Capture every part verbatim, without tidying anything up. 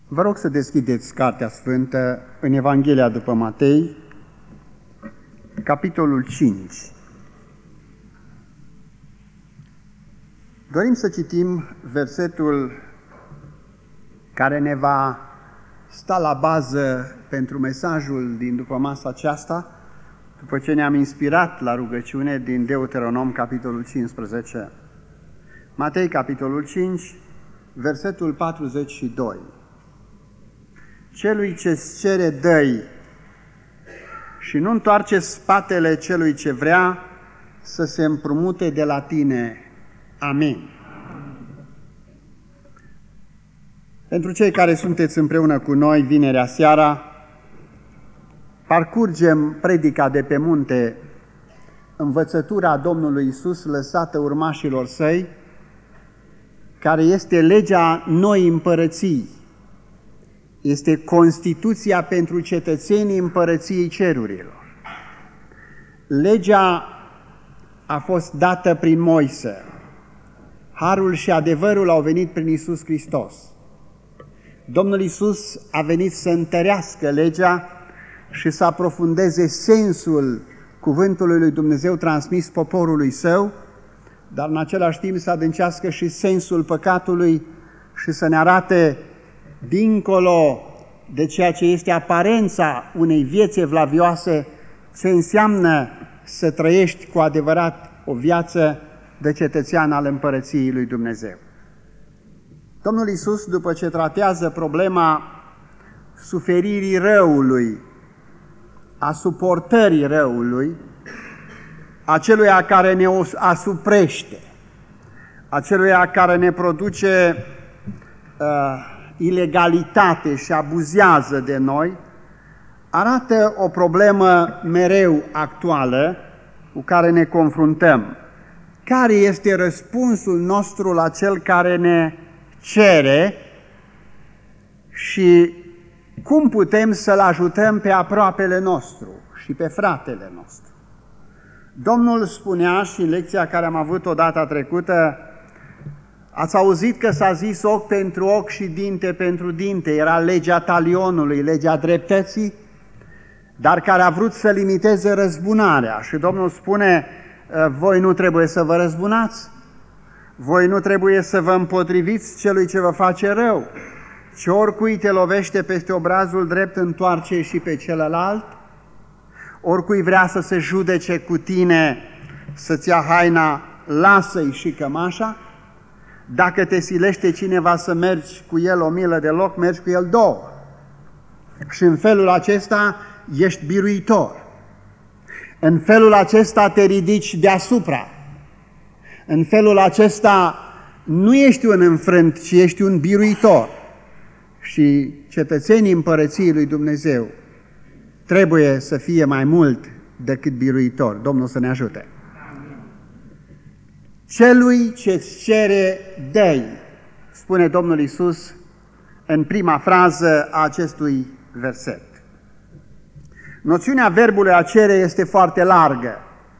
Vă rog să deschideți Cartea Sfântă în Evanghelia după Matei, capitolul cinci. Dorim să citim versetul care ne va sta la bază pentru mesajul din după masa aceasta, după ce ne-am inspirat la rugăciune din Deuteronom, capitolul cincisprezece. Matei, capitolul cinci, versetul patruzeci și doi. Celui ce-ți cere, dă-i, și nu întoarce spatele celui ce vrea să se împrumute de la tine. Amin. Pentru cei care sunteți împreună cu noi vinerea seara, parcurgem predica de pe munte, învățătura Domnului Iisus lăsată urmașilor săi, care este legea noi împărății. Este Constituția pentru cetățenii împărăției cerurilor. Legea a fost dată prin Moise. Harul și adevărul au venit prin Iisus Hristos. Domnul Iisus a venit să întărească legea și să aprofundeze sensul cuvântului lui Dumnezeu transmis poporului său, dar în același timp să adâncească și sensul păcatului și să ne arate dincolo de ceea ce este aparența unei vieți evlavioase, ce înseamnă să trăiești cu adevărat o viață de cetățean al împărăției lui Dumnezeu. Domnul Iisus, după ce tratează problema suferirii răului, a suportării răului, aceluia care ne asuprește, aceluia care ne produce uh, ilegalitate și abuzează de noi, arată o problemă mereu actuală cu care ne confruntăm. Care este răspunsul nostru la cel care ne cere și cum putem să-l ajutăm pe aproapele nostru și pe fratele nostru? Domnul spunea și în lecția care am avut-o data trecută, ați auzit că s-a zis ochi pentru ochi și dinte pentru dinte, era legea talionului, legea dreptății, dar care a vrut să limiteze răzbunarea. Și Domnul spune, voi nu trebuie să vă răzbunați, voi nu trebuie să vă împotriviți celui ce vă face rău, ci oricui te lovește peste obrazul drept, întoarce și pe celălalt, oricui vrea să se judece cu tine, să-ți ia haina, lasă-i și cămașa. Dacă te silește cineva să mergi cu el o milă de loc, mergi cu el două. Și în felul acesta ești biruitor. În felul acesta te ridici deasupra. În felul acesta nu ești un înfrânt, ci ești un biruitor. Și cetățenii împărăției lui Dumnezeu trebuie să fie mai mult decât biruitor. Domnul să ne ajute. Celui ce-ți cere, dă-i, spune Domnul Iisus în prima frază a acestui verset. Noțiunea verbului a cere este foarte largă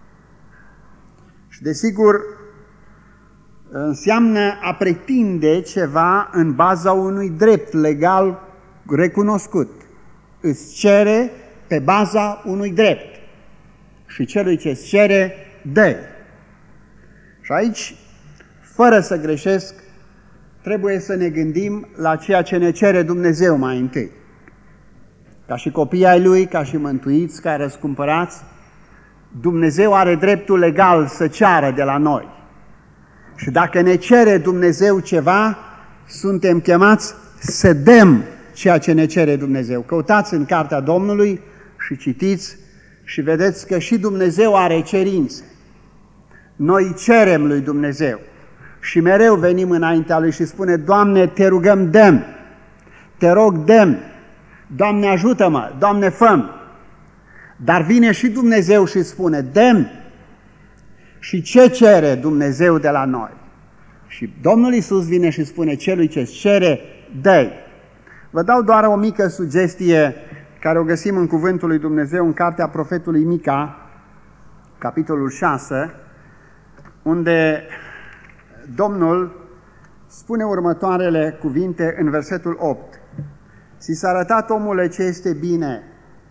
și, desigur, înseamnă a pretinde ceva în baza unui drept legal recunoscut. Îți cere pe baza unui drept și celui ce-ți cere, dă-i. Și aici, fără să greșesc, trebuie să ne gândim la ceea ce ne cere Dumnezeu mai întâi. Ca și copii ai Lui, ca și mântuiți, ca răscumpărați, Dumnezeu are dreptul legal să ceară de la noi. Și dacă ne cere Dumnezeu ceva, suntem chemați să dăm ceea ce ne cere Dumnezeu. Căutați în Cartea Domnului și citiți și vedeți că și Dumnezeu are cerințe. Noi cerem lui Dumnezeu și mereu venim înaintea Lui și spune, Doamne, te rugăm, dă-mi, te rog, dă-mi, Doamne, ajută-mă, Doamne, fă-mi. Dar vine și Dumnezeu și spune, dă-mi. Și ce cere Dumnezeu de la noi? Și Domnul Iisus vine și spune, celui ce cere, dă-i. Vă dau doar o mică sugestie care o găsim în Cuvântul lui Dumnezeu în cartea profetului Mica, capitolul șase, unde Domnul spune următoarele cuvinte în versetul opt. ți s-a arătat, omule, ce este bine.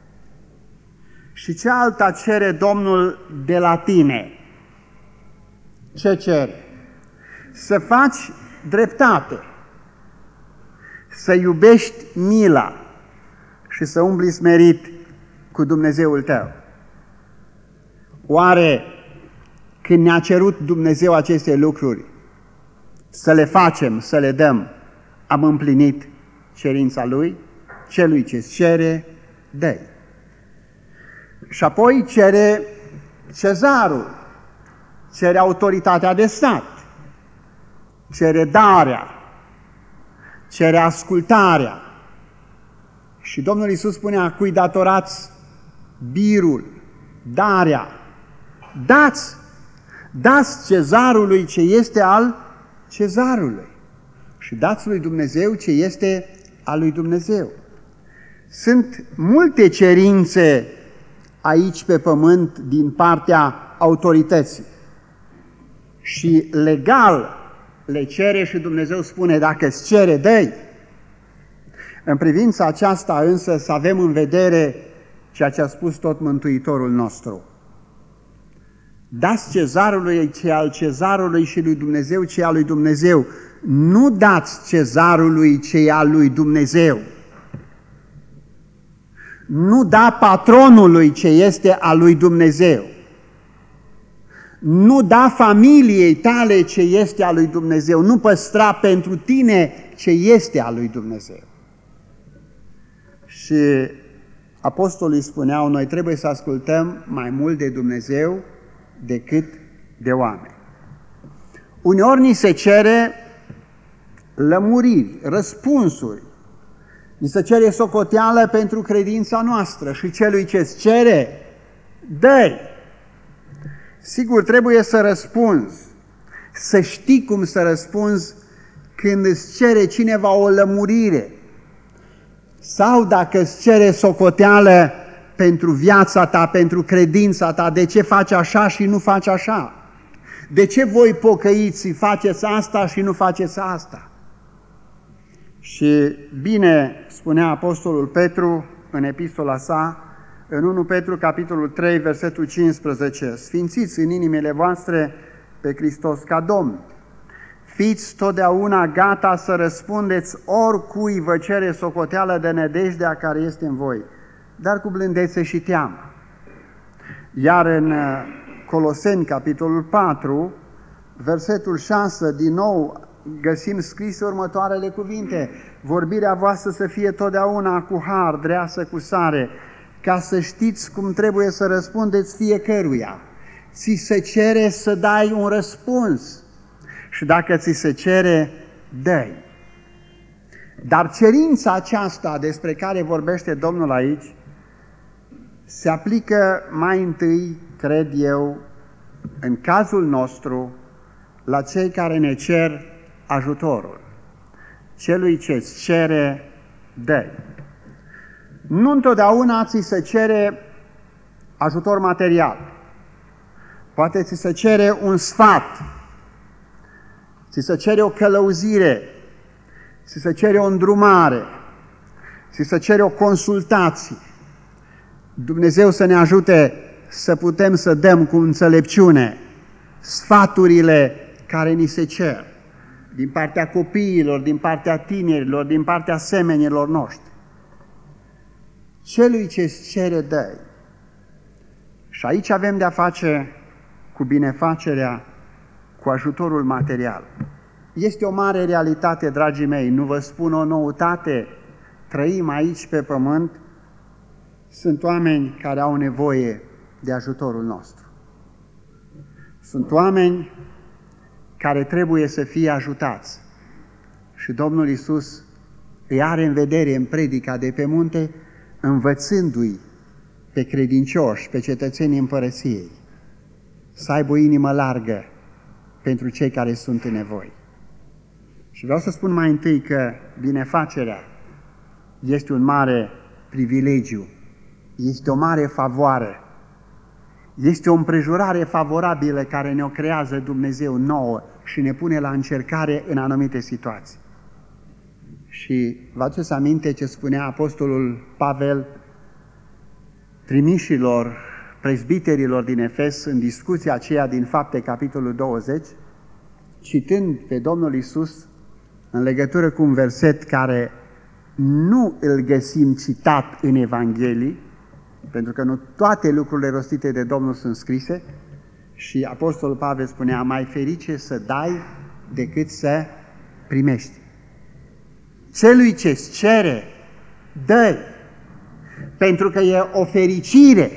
Și ce alta cere Domnul de la tine? Ce cere? Să faci dreptate, să iubești mila și să umbli smerit cu Dumnezeul tău. Oare când ne-a cerut Dumnezeu aceste lucruri, să le facem, să le dăm, am împlinit cerința Lui? Celui ce-ți cere, dă-i. Și apoi cere cezarul, cere autoritatea de stat, cere darea, cere ascultarea. Și Domnul Iisus spunea, cui datorați birul, darea, dați, dați cezarului ce este al cezarului și dați lui Dumnezeu ce este al lui Dumnezeu. Sunt multe cerințe aici pe pământ din partea autorității și legal le cere și Dumnezeu spune, dacă îți cere, dă-i. În privința aceasta însă să avem în vedere ceea ce a spus tot Mântuitorul nostru. Dați cezarului ce al cezarului și lui Dumnezeu ce al lui Dumnezeu. Nu dați cezarului ce al lui Dumnezeu. Nu da patronului ce este al lui Dumnezeu. Nu da familiei tale ce este al lui Dumnezeu. Nu păstra pentru tine ce este al lui Dumnezeu. Și apostolii spuneau, noi trebuie să ascultăm mai mult de Dumnezeu decât de oameni. Uneori ni se cere lămuriri, răspunsuri. Ni se cere socoteală pentru credința noastră și celui ce-ți cere, dă-i. Sigur, trebuie să răspunzi, să știi cum să răspunzi când îți cere cineva o lămurire sau dacă îți cere socoteală pentru viața ta, pentru credința ta, de ce faci așa și nu faci așa? De ce voi pocăiți faceți asta și nu faceți asta? Și bine spunea Apostolul Petru în epistola sa, în întâi Petru, capitolul trei, versetul cincisprezece, sfințiți în inimile voastre pe Hristos ca Domn. Fiți totdeauna gata să răspundeți oricui vă cere socoteală de nădejdea care este în voi, dar cu blândețe și teamă. Iar în Coloseni, capitolul patru, versetul șase, din nou găsim scrise următoarele cuvinte: vorbirea voastră să fie totdeauna cu har, dreasă cu sare, ca să știți cum trebuie să răspundeți fiecăruia. Ți se cere să dai un răspuns și dacă ți se cere, dă-i. Dar cerința aceasta despre care vorbește Domnul aici se aplică mai întâi, cred eu, în cazul nostru, la cei care ne cer ajutorul. Celui ce îți cere, dă-i. Nu întotdeauna ți se cere ajutor material. Poate ți se cere un sfat, ți se cere o călăuzire, ți se cere o îndrumare, ți se cere o consultație. Dumnezeu să ne ajute să putem să dăm cu înțelepciune sfaturile care ni se cer din partea copiilor, din partea tinerilor, din partea semenilor noștri. Celui ce îți cere, dă-i. Și aici avem de-a face cu binefacerea, cu ajutorul material. Este o mare realitate, dragii mei, nu vă spun o noutate, trăim aici pe pământ, sunt oameni care au nevoie de ajutorul nostru. Sunt oameni care trebuie să fie ajutați. Și Domnul Iisus îi are în vedere în predica de pe munte, învățându-i pe credincioși, pe cetățenii împărăției, să aibă o inimă largă pentru cei care sunt în nevoie. Și vreau să spun mai întâi că binefacerea este un mare privilegiu, este o mare favoare, este o împrejurare favorabilă care ne-o creează Dumnezeu nouă și ne pune la încercare în anumite situații. Și vă aduceți aminte ce spunea apostolul Pavel trimișilor, prezbiterilor din Efes în discuția aceea din Fapte, capitolul douăzeci, citând pe Domnul Iisus în legătură cu un verset care nu îl găsim citat în Evanghelii, pentru că nu toate lucrurile rostite de Domnul sunt scrise, și apostolul Pavel spunea, mai ferice să dai decât să primești. Celui ce-ți cere, dă-i, pentru că e o fericire.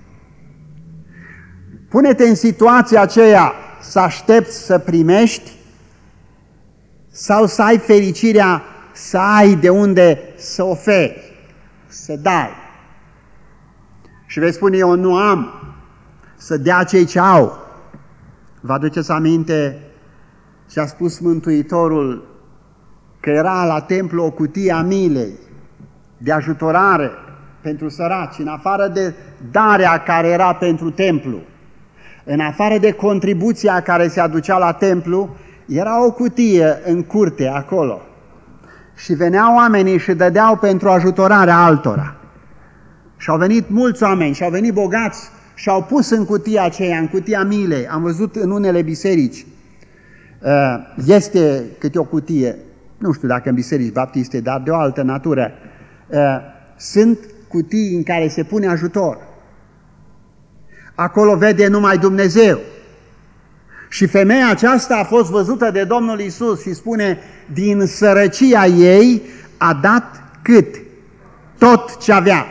Pune-te în situația aceea să aștepți să primești sau să ai fericirea să ai de unde să oferi, să dai. Și vei spune, eu nu am, să dea cei ce au. Vă aduceți aminte ce a spus Mântuitorul, că era la templu o cutie a milei de ajutorare pentru săraci, în afară de darea care era pentru templu, în afară de contribuția care se aducea la templu, era o cutie în curte acolo. Și veneau oamenii și dădeau pentru ajutorarea altora. Și au venit mulți oameni și au venit bogați și au pus în cutia aceea, în cutia milei. Am văzut în unele biserici, este câte o cutie, nu știu dacă în biserici baptiste, dar de o altă natură, sunt cutii în care se pune ajutor. Acolo vede numai Dumnezeu. Și femeia aceasta a fost văzută de Domnul Iisus și spune, din sărăcia ei a dat cât? Tot ce avea.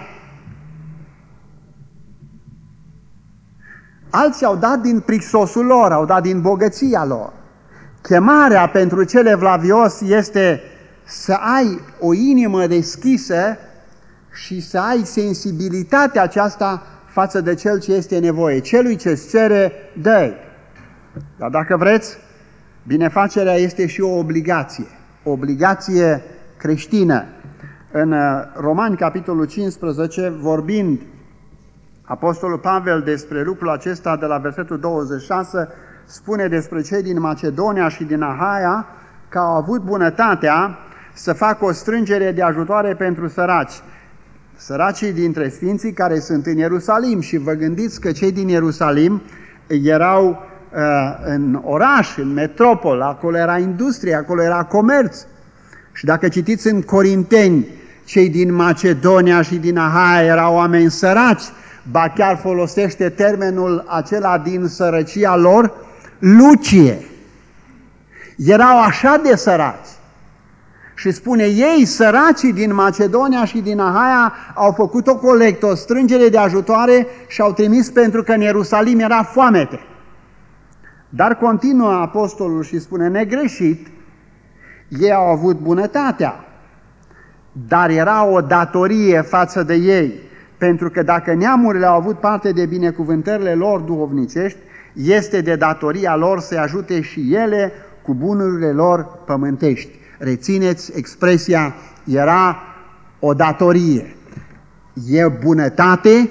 Alții au dat din prisosul lor, au dat din bogăția lor. Chemarea pentru cel evlavios este să ai o inimă deschisă și să ai sensibilitatea aceasta față de cel ce este nevoie. Celui ce-ți cere, dă-i. Dar dacă vreți, binefacerea este și o obligație, o obligație creștină. În Romani, capitolul cincisprezece, vorbind apostolul Pavel despre lucrul acesta de la versetul douăzeci și șase, spune despre cei din Macedonia și din Ahaia că au avut bunătatea să facă o strângere de ajutoare pentru săraci. Săracii dintre sfinții care sunt în Ierusalim, și vă gândiți că cei din Ierusalim erau uh, în oraș, în metropol, acolo era industrie, acolo era comerț. Și dacă citiți în Corinteni, cei din Macedonia și din Ahaia erau oameni săraci, ba chiar folosește termenul acela din sărăcia lor, lucie. Erau așa de săraci. Și spune, ei, săracii din Macedonia și din Ahaia, au făcut o colectă, o strângere de ajutoare și au trimis pentru că în Ierusalim era foamete. Dar continuă apostolul și spune, negreșit, ei au avut bunătatea, dar era o datorie față de ei, pentru că dacă neamurile au avut parte de binecuvântările lor duhovnicești, este de datoria lor să ajute și ele cu bunurile lor pământești. Rețineți expresia, era o datorie. E bunătate,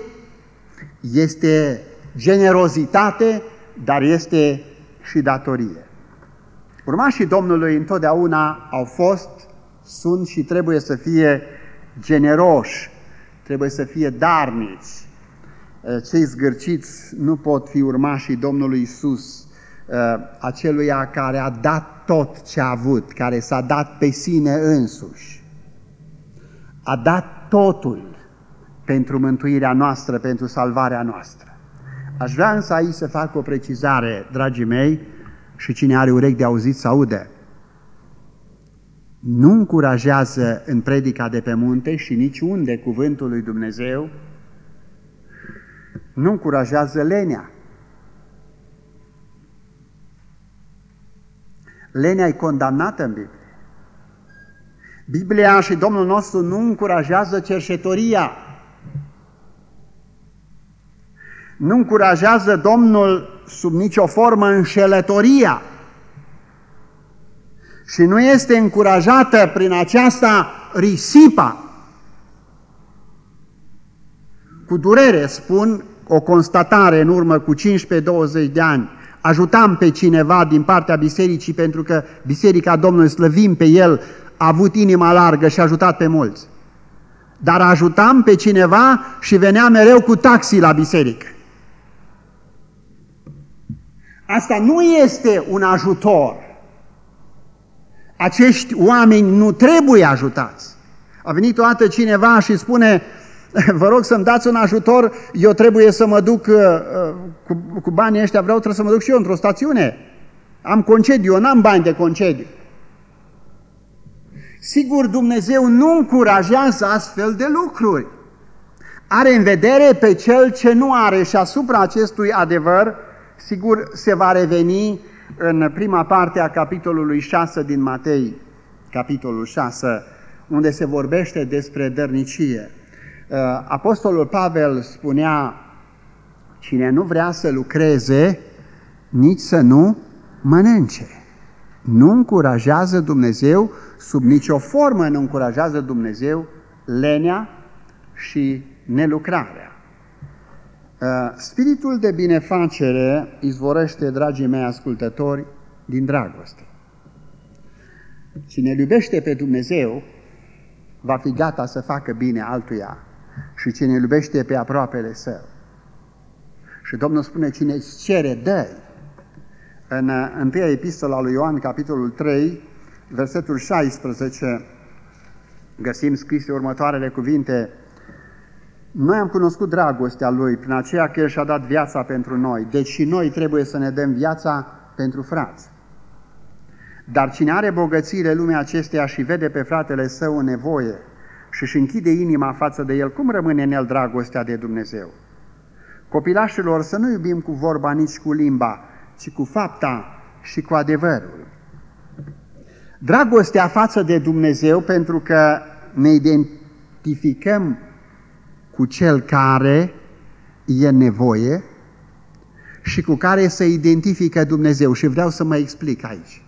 este generozitate, dar este și datorie. Urmașii Domnului întotdeauna au fost, sunt și trebuie să fie generoși, trebuie să fie darnici. Cei zgârciți nu pot fi urmașii Domnului Iisus, aceluia care a dat tot ce a avut, care s-a dat pe sine însuși. A dat totul pentru mântuirea noastră, pentru salvarea noastră. Aș vrea însă aici să fac o precizare, dragii mei, și cine are urechi de auzit să aude. Nu încurajează în predica de pe munte și niciunde cuvântul lui Dumnezeu, nu încurajează lenea. Lenea e condamnată în Biblie. Biblia și Domnul nostru nu încurajează cerșetoria. Nu încurajează Domnul sub nicio formă înșelătoria. Și nu este încurajată prin aceasta risipa. Cu durere spun o constatare în urmă cu cincisprezece douăzeci de ani. Ajutam pe cineva din partea bisericii pentru că Biserica Domnului, slăvim pe el, a avut inima largă și a ajutat pe mulți. Dar ajutam pe cineva și venea mereu cu taxi la biserică. Asta nu este un ajutor. Acești oameni nu trebuie ajutați. A venit o dată cineva și spune: vă rog să-mi dați un ajutor, eu trebuie să mă duc uh, cu, cu banii ăștia, vreau trebuie să mă duc și eu într-o stațiune. Am concediu, eu n-am bani de concediu. Sigur, Dumnezeu nu încurajează astfel de lucruri. Are în vedere pe cel ce nu are și asupra acestui adevăr, sigur, se va reveni în prima parte a capitolului șase din Matei, capitolul șase, unde se vorbește despre dărnicie. Apostolul Pavel spunea: cine nu vrea să lucreze, nici să nu mănânce. Nu încurajează Dumnezeu, sub nicio formă nu încurajează Dumnezeu lenea și nelucrarea. Spiritul de binefacere izvorăște, dragii mei ascultători, din dragoste. Cine iubește pe Dumnezeu va fi gata să facă bine altuia și cine iubește pe aproapele său. Și Domnul spune: cine îți cere, dă-i. În întâia epistola lui Ioan, capitolul trei, versetul șaisprezece, găsim scrise următoarele cuvinte: noi am cunoscut dragostea Lui prin aceea că El și-a dat viața pentru noi, deci și noi trebuie să ne dăm viața pentru frați. Dar cine are bogățiile lumii acesteia și vede pe fratele său în nevoie și își închide inima față de el, cum rămâne în el dragostea de Dumnezeu? Copilașilor, să nu iubim cu vorba, nici cu limba, ci cu fapta și cu adevărul. Dragostea față de Dumnezeu, pentru că ne identificăm cu Cel care e nevoie și cu care se identifică Dumnezeu. Și vreau să mă explic aici.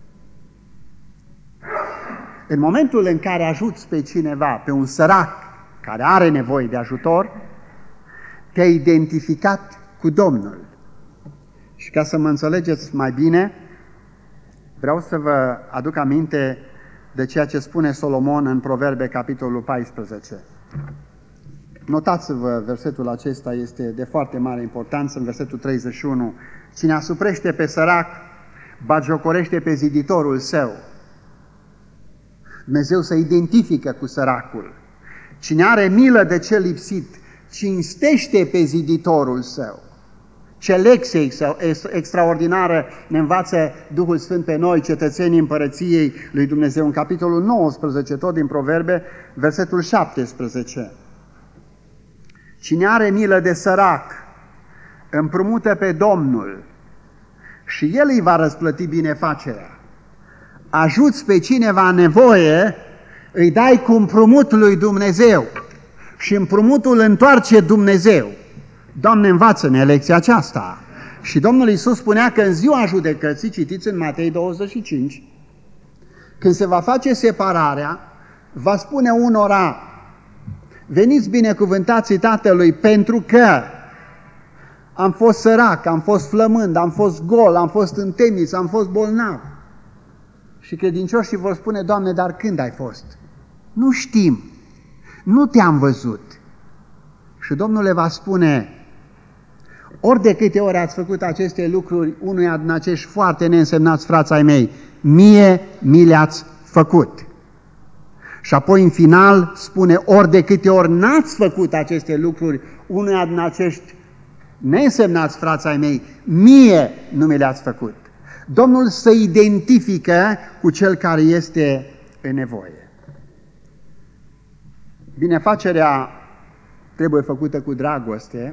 În momentul în care ajuți pe cineva, pe un sărac care are nevoie de ajutor, te-ai identificat cu Domnul. Și ca să mă înțelegeți mai bine, vreau să vă aduc aminte de ceea ce spune Solomon în Proverbe, capitolul paisprezece. Notați-vă, versetul acesta este de foarte mare importanță, în versetul treizeci și unu. Cine asuprește pe sărac, batjocorește pe ziditorul său. Dumnezeu se identifică cu săracul. Cine are milă de cel lipsit, cinstește pe ziditorul său. Ce lecție extraordinară ne învață Duhul Sfânt pe noi, cetățenii împărăției lui Dumnezeu. În capitolul nouăsprezece, tot din Proverbe, versetul șaptesprezece. Cine are milă de sărac, împrumută pe Domnul și El îi va răsplăti binefacerea. Ajuți pe cineva în nevoie, îi dai cu împrumutul lui Dumnezeu și împrumutul întoarce Dumnezeu. Doamne, învață-ne lecția aceasta. Și Domnul Iisus spunea că în ziua judecății, citiți în Matei douăzeci și cinci, când se va face separarea, va spune unora: veniți binecuvântații Tatălui, pentru că am fost sărac, am fost flămând, am fost gol, am fost în temniță, am fost bolnav. Și credincioșii vor spune: Doamne, dar când ai fost? Nu știm, nu te-am văzut. Și Domnul le va spune: ori de câte ori ați făcut aceste lucruri unuia din acești foarte neînsemnați frați ai mei, mie mi le-ați făcut. Și apoi în final spune: ori de câte ori n-ați făcut aceste lucruri unuia din acești neînsemnați frați ai mei, mie nu mi le-ați făcut. Domnul se identifică cu cel care este în nevoie. Binefacerea trebuie făcută cu dragoste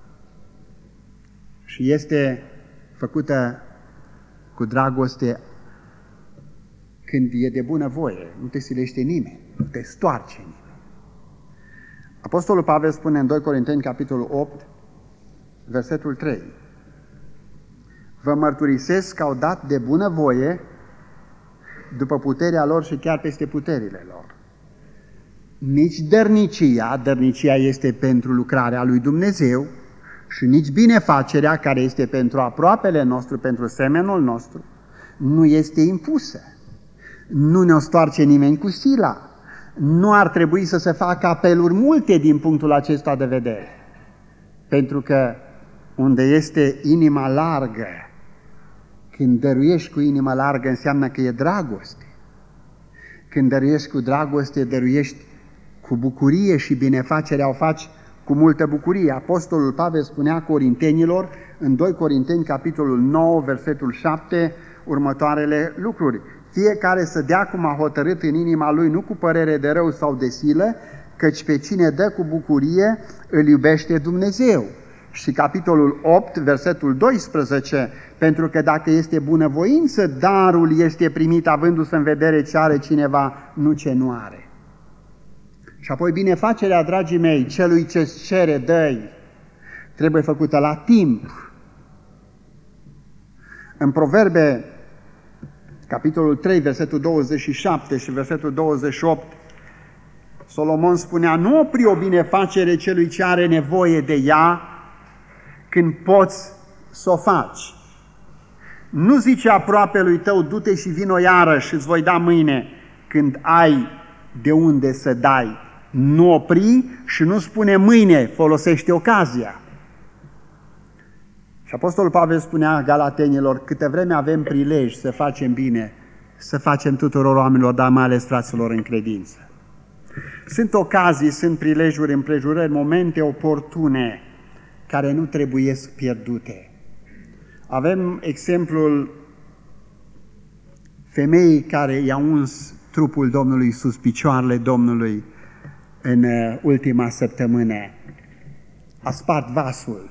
și este făcută cu dragoste când e de bună voie, nu te silește nimeni, nu te stoarce nimeni. Apostolul Pavel spune în doi Corinteni, capitolul opt, versetul trei: vă mărturisesc că au dat de bună voie după puterea lor și chiar peste puterile lor. Nici dărnicia, dărnicia este pentru lucrarea lui Dumnezeu, și nici binefacerea, care este pentru aproapele nostru, pentru semenul nostru, nu este impusă. Nu ne-o stoarce nimeni cu sila. Nu ar trebui să se facă apeluri multe din punctul acesta de vedere. Pentru că unde este inima largă, când dăruiești cu inima largă, înseamnă că e dragoste. Când dăruiești cu dragoste, dăruiești cu bucurie și binefacerea o faci cu multă bucurie. Apostolul Pavel spunea Corintenilor, în doi Corinteni, capitolul nouă, versetul șapte, următoarele lucruri. Fiecare să dea cum a hotărât în inima lui, nu cu părere de rău sau de silă, căci pe cine dă cu bucurie îl iubește Dumnezeu. Și capitolul opt, versetul doisprezece, pentru că dacă este bunăvoință, darul este primit avându-se în vedere ce are cineva, nu ce nu are. Și apoi binefacerea, dragii mei, celui ce-ți cere, dă-i, trebuie făcută la timp. În Proverbe, capitolul trei, versetul douăzeci și șapte și versetul douăzeci și opt, Solomon spunea, nu opri o binefacere celui ce are nevoie de ea când poți să o faci. Nu zice aproapelui tău, du-te și vino iarăși, îți voi da mâine, când ai de unde să dai. Nu opri și nu spune mâine, folosește ocazia. Și Apostolul Pavel spunea Galatenilor, câte vreme avem prilej să facem bine, să facem tuturor oamenilor, dar mai ales fraților în credință. Sunt ocazii, sunt prilejuri, împrejurări, momente oportune care nu trebuie pierdute. Avem exemplul femeii care i-a uns trupul Domnului Iisus, picioarele Domnului în ultima săptămână. A spart vasul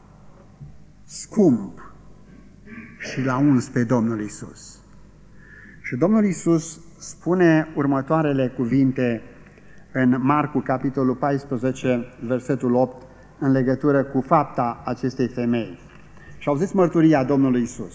scump și l-a uns pe Domnul Iisus. Și Domnul Iisus spune următoarele cuvinte în Marcu, capitolul paisprezece, versetul opt, în legătură cu fapta acestei femei. Și auziți mărturia Domnului Iisus.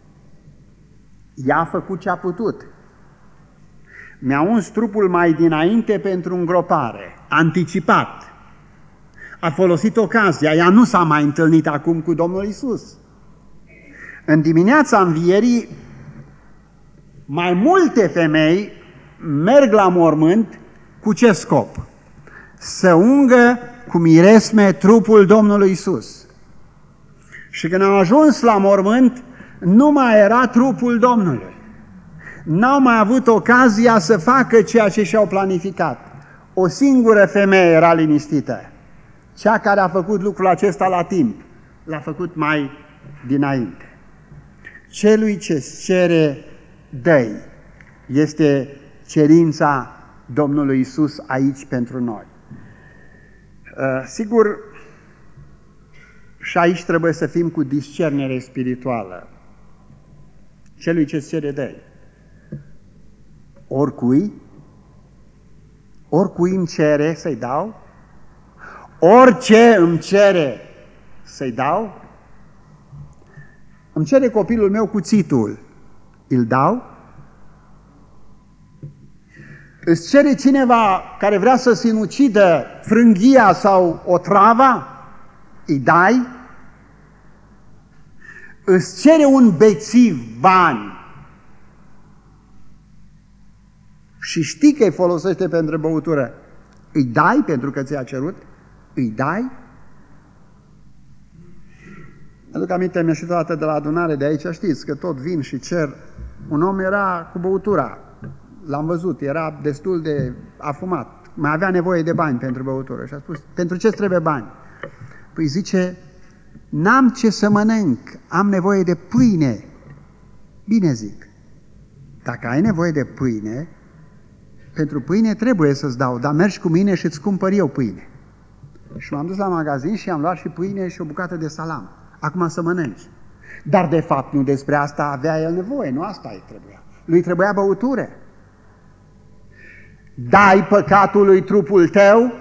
Ea a făcut ce a putut. Mi-a uns trupul mai dinainte pentru îngropare. A anticipat. A folosit ocazia. Ea nu s-a mai întâlnit acum cu Domnul Iisus. În dimineața învierii, mai multe femei merg la mormânt cu ce scop? Să ungă cu miresme trupul Domnului Iisus. Și când au ajuns la mormânt, nu mai era trupul Domnului. N-au mai avut ocazia să facă ceea ce și-au planificat. O singură femeie era liniștită. Cea care a făcut lucrul acesta la timp, l-a făcut mai dinainte. Celui ce-ți cere, dă-i. Este cerința Domnului Iisus aici pentru noi. Uh, sigur, și aici trebuie să fim cu discernere spirituală. Celui ce-ți cere, dă-i. Oricui, oricui îmi cere să-i dau, orice îmi cere să-i dau, îmi cere copilul meu cuțitul, îl dau? Îți cere cineva care vrea să sinucidă frânghia sau otrava? Îi dai? Îți cere un bețiv bani și știi că îi folosește pentru băutură, îi dai pentru că ți-a cerut? Îi dai? Aduc aminte, mi-a și dată de la adunare de aici, știți că tot vin și cer. Un om era cu băutura, l-am văzut, era destul de afumat, mai avea nevoie de bani pentru băutură și a spus, pentru ce trebuie bani? Păi zice, n-am ce să mănânc, am nevoie de pâine. Bine zic, dacă ai nevoie de pâine, pentru pâine trebuie să-ți dau, dar mergi cu mine și îți cumpăr eu pâine. Și m-am dus la magazin și am luat și pâine și o bucată de salam. Acum să mănânci. Dar de fapt nu despre asta avea el nevoie, nu asta îi trebuia. Lui trebuia băutură. Dai păcatului trupul tău,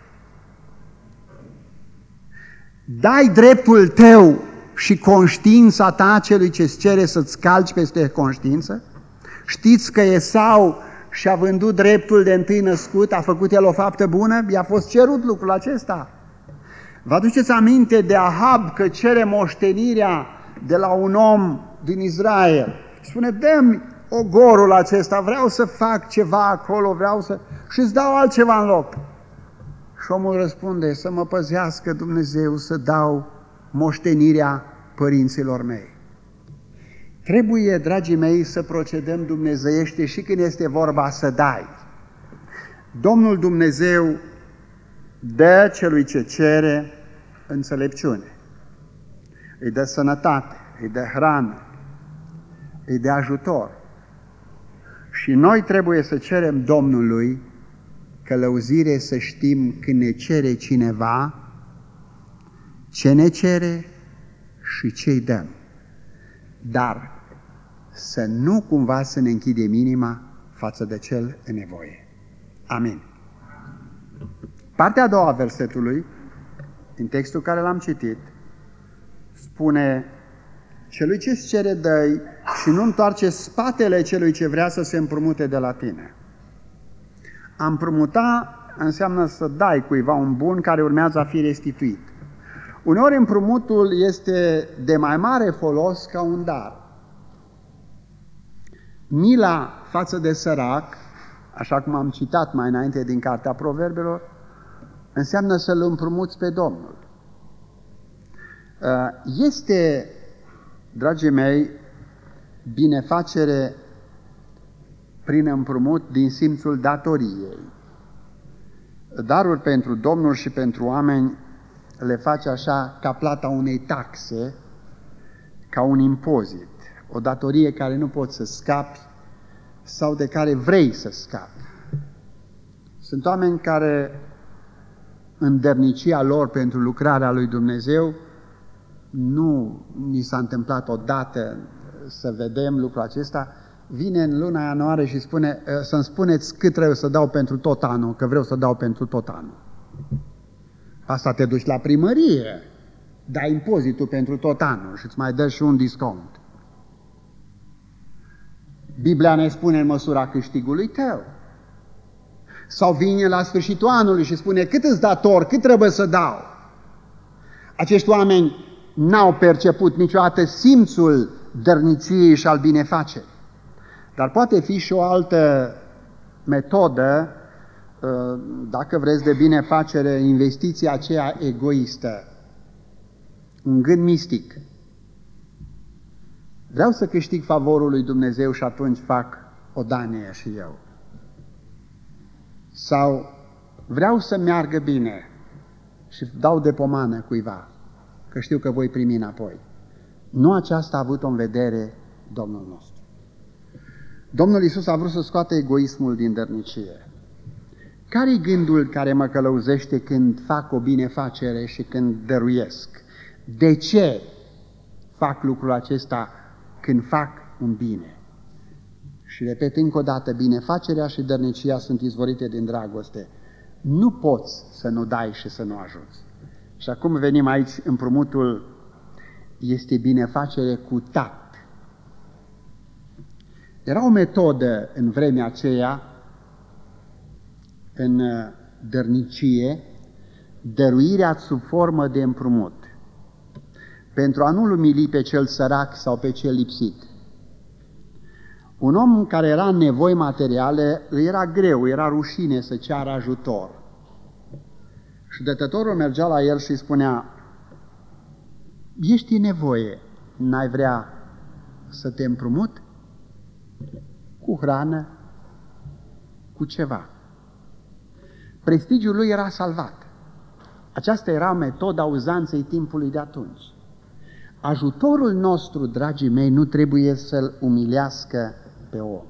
dai dreptul tău și conștiința ta celui ce-ți cere să-ți calci peste conștiință. Știți că Esau și-a vândut dreptul de întâi născut, a făcut el o faptă bună, i-a fost cerut lucrul acesta. Vă aduceți aminte de Ahab că cere moștenirea de la un om din Israel? Spune, dă-mi ogorul acesta, vreau să fac ceva acolo, vreau să... și îți dau altceva în loc. Și omul răspunde, să mă păzească Dumnezeu să dau moștenirea părinților mei. Trebuie, dragii mei, să procedăm dumnezeiește și când este vorba să dai. Domnul Dumnezeu dă celui ce cere înțelepciune, îi dă sănătate, îi dă hrană, îi dă ajutor. Și noi trebuie să cerem Domnului călăuzire, să știm când ne cere cineva ce ne cere și ce-i dăm. Dar să nu cumva să ne închidem inima față de cel în nevoie. Amin. Partea a doua a versetului, în textul care l-am citit, spune: celui ce-ți cere dă-i și nu întoarce spatele celui ce vrea să se împrumute de la tine. A împrumuta înseamnă să dai cuiva un bun care urmează a fi restituit. Uneori împrumutul este de mai mare folos ca un dar. Mila față de sărac, așa cum am citat mai înainte din Cartea Proverbelor, înseamnă să-L împrumuți pe Domnul. Este, dragii mei, binefacere prin împrumut din simțul datoriei. Daruri pentru Domnul și pentru oameni le face așa ca plata unei taxe, ca un impozit, o datorie care nu poți să scapi sau de care vrei să scapi. Sunt oameni care în dărnicia lor pentru lucrarea lui Dumnezeu, nu ni s-a întâmplat odată să vedem lucrul acesta, vine în luna ianuarie și spune: să-mi spuneți cât trebuie să dau pentru tot anul, că vreau să dau pentru tot anul. Asta te duci la primărie, dai impozitul pentru tot anul și îți mai dă și un discount. Biblia ne spune în măsura câștigului tău. Sau vine la sfârșitul anului și spune: cât îți dator, cât trebuie să dau. Acești oameni n-au perceput niciodată simțul dărniciei și al binefacerii. Dar poate fi și o altă metodă, dacă vreți, de binefacere, investiția aceea egoistă, un gând mistic. Vreau să câștig favorul lui Dumnezeu și atunci fac o danie și eu. Sau vreau să meargă bine și dau de pomană cuiva, că știu că voi primi înapoi. Nu aceasta a avut-o în vedere Domnul nostru. Domnul Iisus a vrut să scoată egoismul din dărnicie. Care-i gândul care mă călăuzește când fac o binefacere și când dăruiesc? De ce fac lucrul acesta când fac un bine? Și repet încă o dată, binefacerea și dărnicia sunt izvorite din dragoste. Nu poți să nu dai și să nu ajuți. Și acum venim aici, împrumutul este binefacere cu tact. Era o metodă în vremea aceea, în dărnicie, dăruirea sub formă de împrumut, pentru a nu-l umili pe cel sărac sau pe cel lipsit. Un om care era în nevoi materiale, îi era greu, era rușine să ceară ajutor. Și dătătorul mergea la el și îi spunea: ești în nevoie, n-ai vrea să te împrumut? Cu hrană, cu ceva. Prestigiul lui era salvat. Aceasta era metoda uzanței timpului de atunci. Ajutorul nostru, dragii mei, nu trebuie să-l umilească pe om.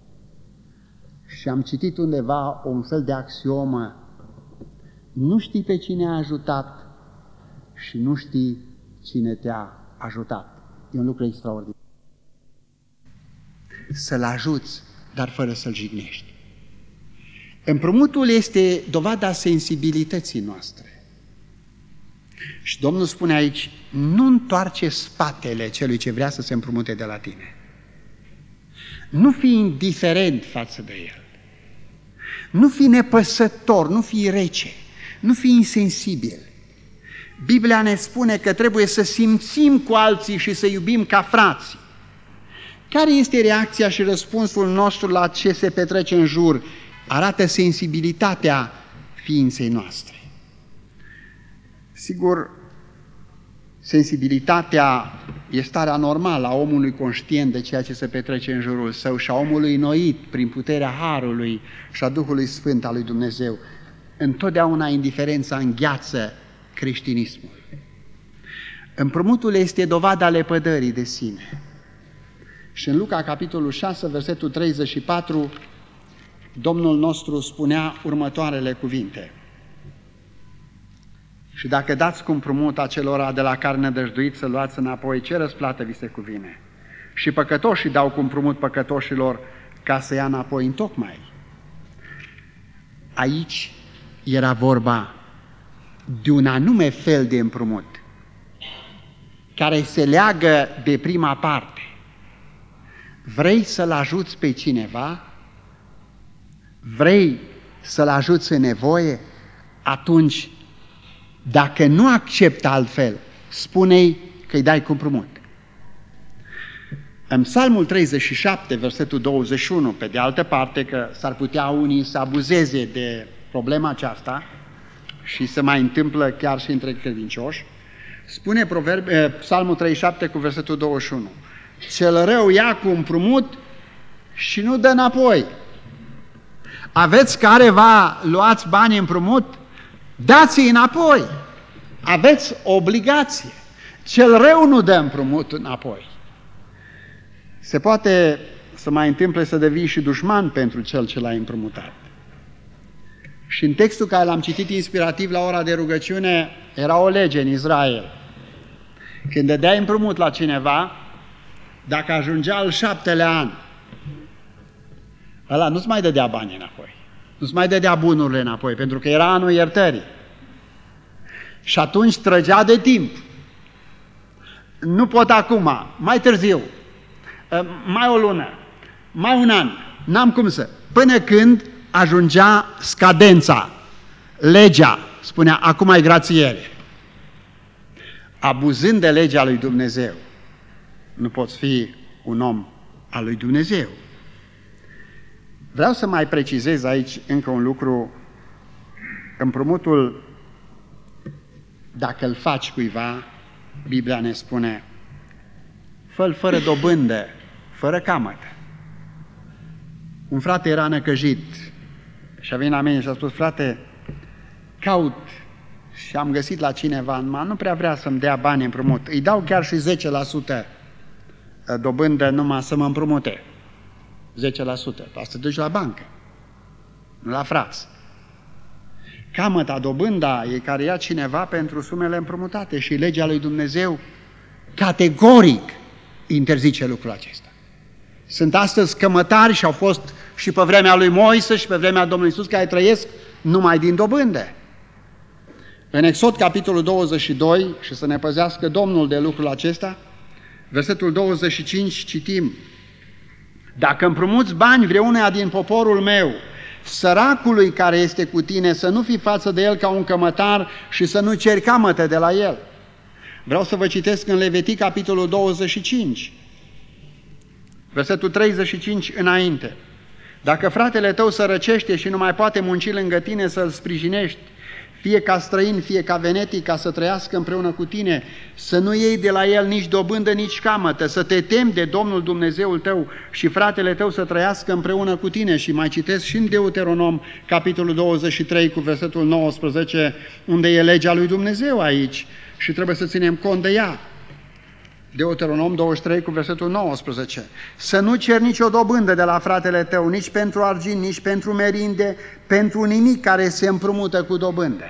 Și am citit undeva un fel de axiomă: nu știi pe cine a ajutat și nu știi cine te-a ajutat. E un lucru extraordinar. Să-l ajuți, dar fără să-l jignești. Împrumutul este dovada sensibilității noastre. Și Domnul spune aici: nu întoarce spatele celui ce vrea să se împrumute de la tine. Nu fi indiferent față de el. Nu fi nepăsător, nu fi rece, nu fi insensibil. Biblia ne spune că trebuie să simțim cu alții și să iubim ca frații. Care este reacția și răspunsul nostru la ce se petrece în jur? Arată sensibilitatea ființei noastre. Sigur, sensibilitatea e starea normală a omului conștient de ceea ce se petrece în jurul său și a omului înnoit prin puterea Harului și a Duhului Sfânt al lui Dumnezeu. Întotdeauna indiferența îngheață creștinismul. Împrumutul este dovada lepădării de sine. Și în Luca, capitolul șase, versetul treizeci și patru, Domnul nostru spunea următoarele cuvinte. Și dacă dați cu împrumut acelora de la care nădăjduiți să luați înapoi, ce răsplată vi se cuvine? Și păcătoșii dau cu împrumut păcătoșilor ca să ia înapoi întocmai. Aici era vorba de un anume fel de împrumut care se leagă de prima parte. Vrei să-l ajuți pe cineva? Vrei să-l ajuți în nevoie? Atunci, dacă nu acceptă altfel, spune-i că îi dai cu împrumut. În Psalmul treizeci și șapte, versetul douăzeci și unu, pe de altă parte, că s-ar putea unii să abuzeze de problema aceasta și se mai întâmplă chiar și între credincioși, spune proverb, Psalmul treizeci și șapte cu versetul douăzeci și unu, cel rău ia cu împrumut și nu dă înapoi. Aveți careva, luați bani împrumut, dați-i înapoi. Aveți obligație. Cel rău nu dă împrumut înapoi. Se poate să mai întâmple să devii și dușman pentru cel ce l-a împrumutat. Și în textul care l-am citit inspirativ la ora de rugăciune, era o lege în Israel. Când dădeai împrumut la cineva, dacă ajungea al șaptele an, ăla nu-ți mai dădea bani înapoi, nu-ți mai dădea bunurile înapoi, pentru că era anul iertării. Și atunci trăgea de timp. Nu pot acum, mai târziu, mai o lună, mai un an, n-am cum să. Până când ajungea scadența, legea spunea, acum ai grațiere. Abuzând de legea lui Dumnezeu, nu poți fi un om al lui Dumnezeu. Vreau să mai precizez aici încă un lucru. Împrumutul, dacă îl faci cuiva, Biblia ne spune, fă-l fără dobândă, fără camătă. Un frate era năcăjit și a venit la mine și a spus, frate, caut și am găsit la cineva, nu prea vrea să-mi dea bani împrumut. Îi dau chiar și zece la sută dobândă numai să mă împrumute. zece la sută. Asta te duci la bancă, nu la frați. Camăta, dobânda e care ia cineva pentru sumele împrumutate și legea lui Dumnezeu categoric interzice lucrul acesta. Sunt astăzi cămătari și au fost și pe vremea lui Moise și pe vremea Domnului Iisus care trăiesc numai din dobânde. În Exod, capitolul douăzeci și doi, și să ne păzească Domnul de lucrul acesta, versetul douăzeci și cinci citim, dacă împrumuți bani vreuneia din poporul meu, săracului care este cu tine, să nu fii față de el ca un cămătar și să nu ceri camătă de la el. Vreau să vă citesc în Levitic, capitolul douăzeci și cinci, versetul treizeci și cinci înainte. Dacă fratele tău sărăcește și nu mai poate munci lângă tine să-l sprijinești, fie ca străin, fie ca venetic, ca să trăiască împreună cu tine, să nu iei de la el nici dobândă, nici camătă, să te temi de Domnul Dumnezeul tău și fratele tău să trăiască împreună cu tine. Și mai citesc și în Deuteronom, capitolul douăzeci și trei, cu versetul nouăsprezece, unde e legea lui Dumnezeu aici și trebuie să ținem cont de ea. Deuteronom douăzeci și trei, cu versetul nouăsprezece. Să nu ceri nicio dobândă de la fratele tău, nici pentru argint, nici pentru merinde, pentru nimic care se împrumută cu dobândă.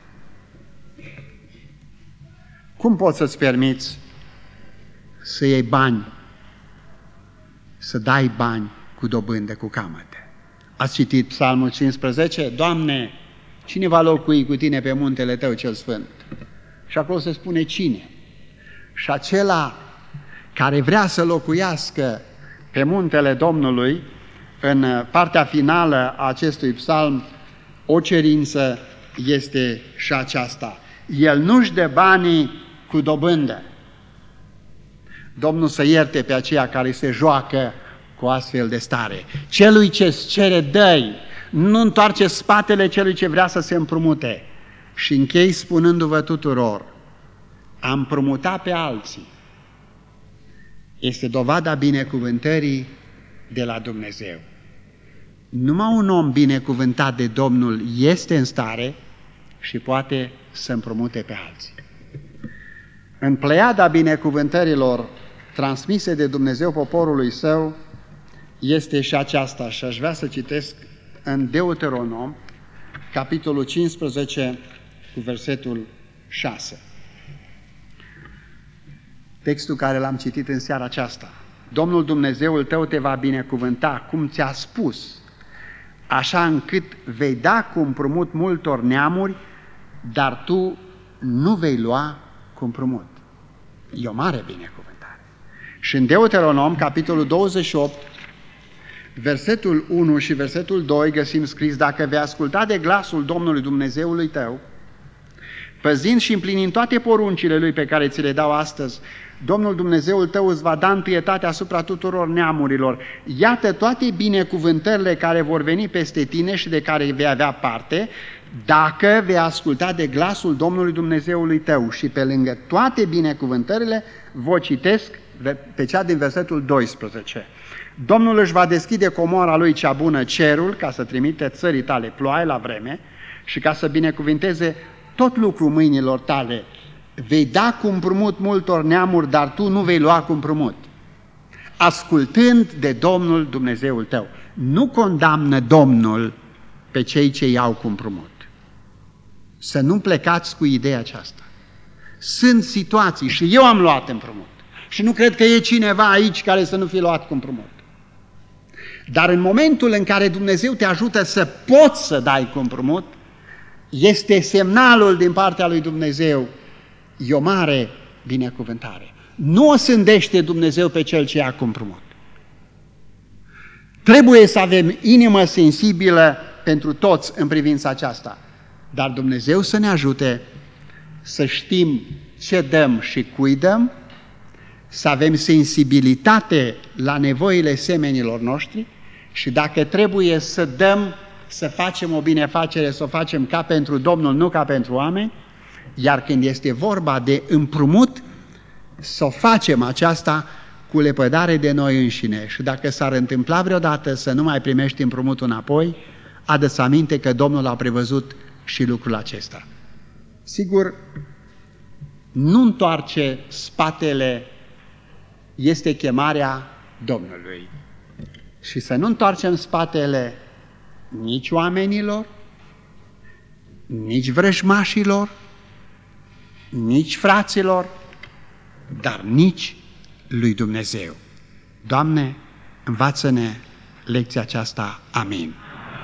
Cum poți să-ți permiți să iei bani, să dai bani cu dobândă, cu camătă? Ați citit Psalmul cincisprezece? Doamne, cine va locui cu tine pe muntele tău cel sfânt? Și acolo se spune cine. Și acela care vrea să locuiască pe muntele Domnului, în partea finală a acestui psalm, o cerință este și aceasta. El nu-și dă banii cu dobândă. Domnul să ierte pe aceia care se joacă cu astfel de stare. Celui ce-ți cere, dă-i. Nu întoarce spatele celui ce vrea să se împrumute. Și închei spunându-vă tuturor, a împrumuta pe alții este dovada binecuvântării de la Dumnezeu. Numai un om binecuvântat de Domnul este în stare și poate să împrumute pe alții. În pleiada binecuvântărilor transmise de Dumnezeu poporului său este și aceasta, și aș vrea să citesc în Deuteronom, capitolul cincisprezece, cu versetul șase. Textul care l-am citit în seara aceasta. Domnul Dumnezeul tău te va binecuvânta, cum ți-a spus, așa încât vei da cu împrumut multor neamuri, dar tu nu vei lua cu împrumut. E o mare binecuvântare. Și în Deuteronom, capitolul douăzeci și opt, versetul unu și versetul doi, găsim scris, dacă vei asculta de glasul Domnului Dumnezeului tău, păzind și împlinind toate poruncile Lui pe care ți le dau astăzi, Domnul Dumnezeul tău îți va da întâietate asupra tuturor neamurilor. Iată toate binecuvântările care vor veni peste tine și de care vei avea parte, dacă vei asculta de glasul Domnului Dumnezeului tău. Și pe lângă toate binecuvântările, vă citesc pe cea din versetul doisprezece. Domnul își va deschide comora Lui cea bună, cerul, ca să trimite țării tale ploaie la vreme și ca să binecuvinteze tot lucrul mâinilor tale. Vei da cu împrumut multor neamuri, dar tu nu vei lua cu împrumut. Ascultând de Domnul Dumnezeul tău. Nu condamnă Domnul pe cei ce iau cu împrumut. Să nu plecați cu ideea aceasta. Sunt situații, și eu am luat împrumut, și nu cred că e cineva aici care să nu fi luat cu împrumut. Dar în momentul în care Dumnezeu te ajută să poți să dai cu împrumut, este semnalul din partea lui Dumnezeu. E o mare binecuvântare. Nu o sândește Dumnezeu pe cel ce ia cu împrumut. Trebuie să avem inimă sensibilă pentru toți în privința aceasta. Dar Dumnezeu să ne ajute să știm ce dăm și cui dăm, să avem sensibilitate la nevoile semenilor noștri și dacă trebuie să dăm, să facem o binefacere, să o facem ca pentru Domnul, nu ca pentru oameni, iar când este vorba de împrumut, să o facem aceasta cu lepădare de noi înșine. Și dacă s-ar întâmpla vreodată să nu mai primești împrumutul înapoi, adă-ți aminte că Domnul a prevăzut și lucrul acesta. Sigur, nu întoarce spatele este chemarea Domnului. Și să nu întoarcem spatele nici oamenilor, nici vrăjmașilor, nici fraților, dar nici lui Dumnezeu. Doamne, învață-ne lecția aceasta. Amin.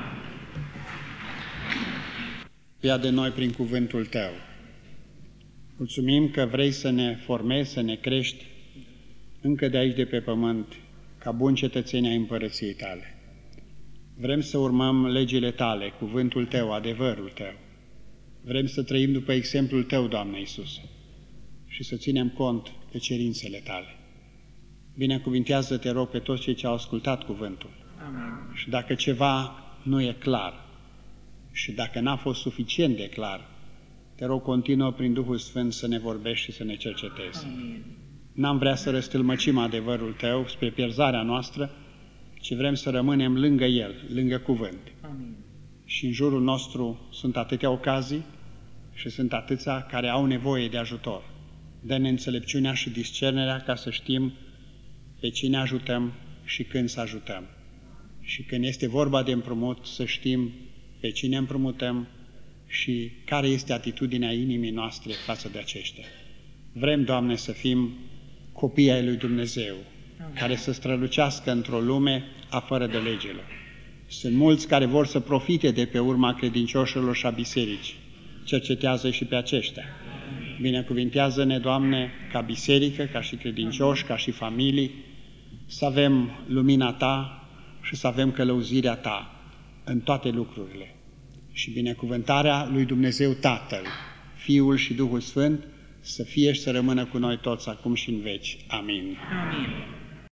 Ia de noi prin cuvântul Tău. Mulțumim că vrei să ne formezi, să ne crești încă de aici de pe pământ, ca buni cetățeni ai împărăției Tale. Vrem să urmăm legile Tale, cuvântul Tău, adevărul Tău. Vrem să trăim după exemplul Tău, Doamne Iisuse, și să ținem cont de cerințele Tale. Binecuvintează, te rog, pe toți cei ce au ascultat cuvântul. Amin. Și dacă ceva nu e clar și dacă n-a fost suficient de clar, te rog, continuă prin Duhul Sfânt să ne vorbești și să ne cercetezi. Amin. N-am vrea să răstâlmăcim adevărul Tău spre pierzarea noastră, ci vrem să rămânem lângă El, lângă cuvânt. Amin. Și în jurul nostru sunt atâtea ocazii și sunt atâția care au nevoie de ajutor. Dă-ne înțelepciunea și discernerea ca să știm pe cine ajutăm și când să ajutăm. Și când este vorba de împrumut, să știm pe cine împrumutăm și care este atitudinea inimii noastre față de aceștia. Vrem, Doamne, să fim copii ai lui Dumnezeu, care să strălucească într-o lume afară de legile. Sunt mulți care vor să profite de pe urma credincioșilor și a bisericii. Cercetează și pe aceștia. Binecuvintează-ne, Doamne, ca biserică, ca și credincioși, ca și familii, să avem lumina Ta și să avem călăuzirea Ta în toate lucrurile. Și binecuvântarea lui Dumnezeu Tatăl, Fiul și Duhul Sfânt să fie și să rămână cu noi toți acum și în veci. Amin. Amin.